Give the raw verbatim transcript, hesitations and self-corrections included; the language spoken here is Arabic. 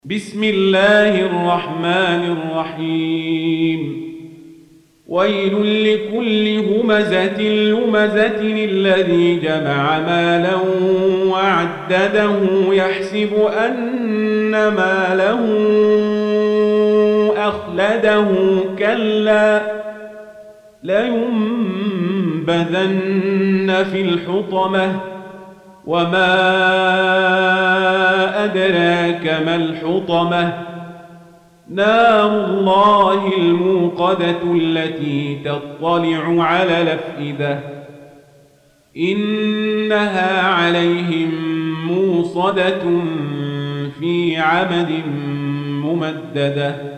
بسم الله الرحمن الرحيم ويل لكل همزة لمزة الذي جمع مالا وعدده يحسب أن ماله أخلده كلا لينبذن في الحطمة وما أدراك ما الحطمة نار الله الموقدة التي تطلع على الأفئدة إنها عليهم موصدة في عمد ممددة.